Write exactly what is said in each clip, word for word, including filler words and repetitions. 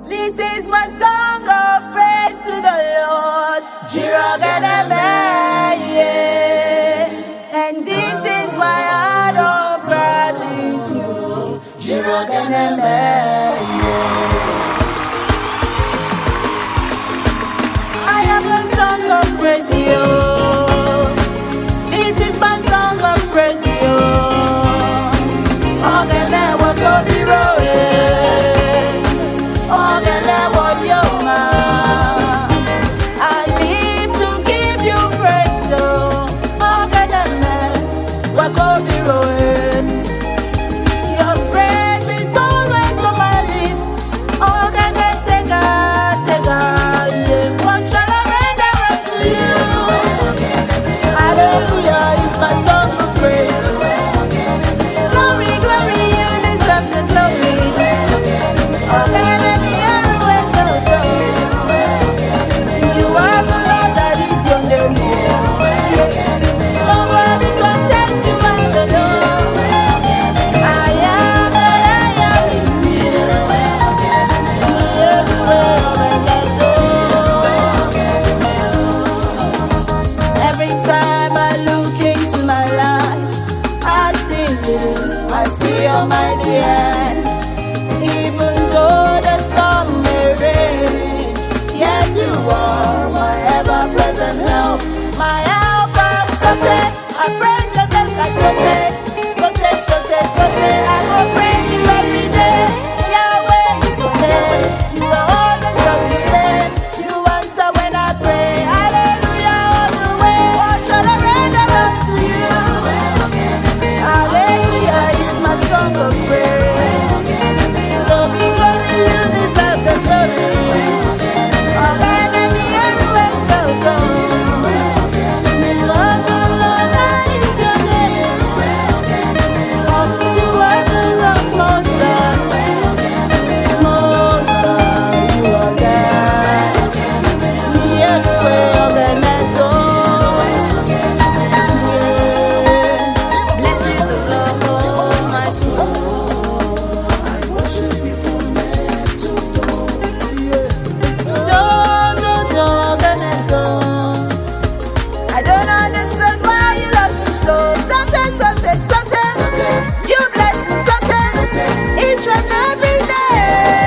This is my song of praise to the Lord. Jirogeneme, yeah. And this is my heart of gratitude. Jirogeneme, yeah. I have a song of praise to you. This is my song of praise to you. Ogene wo tobi roe. Ogene wo yoma. I live to give you praise, oh. Ogene wo tobi roe. Your praise is always on my lips. Ogene tega tega, yeah. What shall I render unto you? Hallelujah is my song of praise. Glory, glory, you deserve the glory. Ogene me everywhere, go, go. You are the Lord that is your name. Nobody can test you by the Lord. I am that I am is you. Everywhere I go. Every time I look into my life, I see you, I see your mighty hand. Even though the storm may rage, yes, you are my ever-present help. My helper, sote, I praise your name, I sote, sote, sote, sote. I will praise you every day. Yahweh, sote, you are always on the same. You answer when I pray. Hallelujah, all the way. What shall I render unto you? Hallelujah is my song of praise. Glory, glory, you deserve the glory. Ogene me everywhere, go, go. You are the Lord, that is your name. Of you are the Lord most high. Most high, you are God. Me everywhere, Ogene to. Yeah. Blessed the Lord, oh my soul. Don't, don't, don't, Ogene to. I don't understand why you love me so. Sote, sote, sote. You bless me, sote. Each and every day.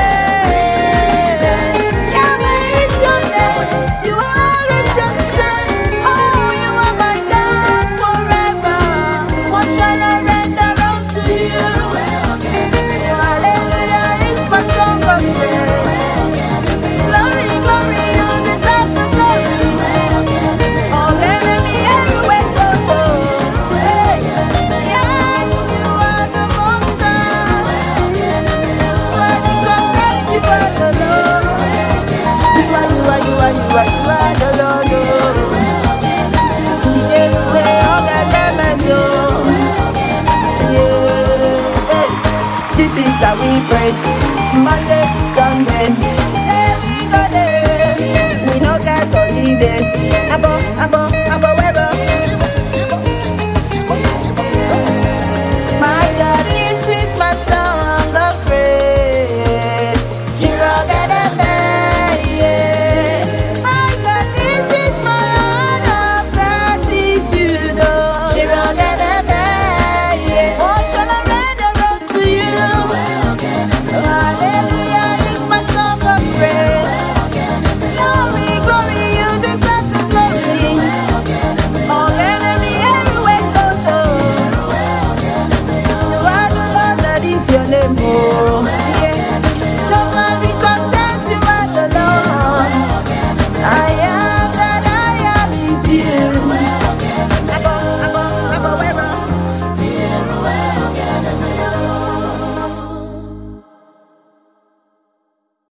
Yahweh is your name. You are always just the same. Oh, you are my God forever. What shall I render unto you? Hallelujah is my song of praise. Glory, glory, you deserve the glory. Ogene me everywhere, go, go. Hey, yes, you are the most high. Nobody can test you by the Lord. You are, you are, you are, you are, you are the Lord, oh. Everywhere, Ogene me do. Yeah, hey. This is how we praise Monday to Sunday. Say we go there, we no get holiday. Abo, abo,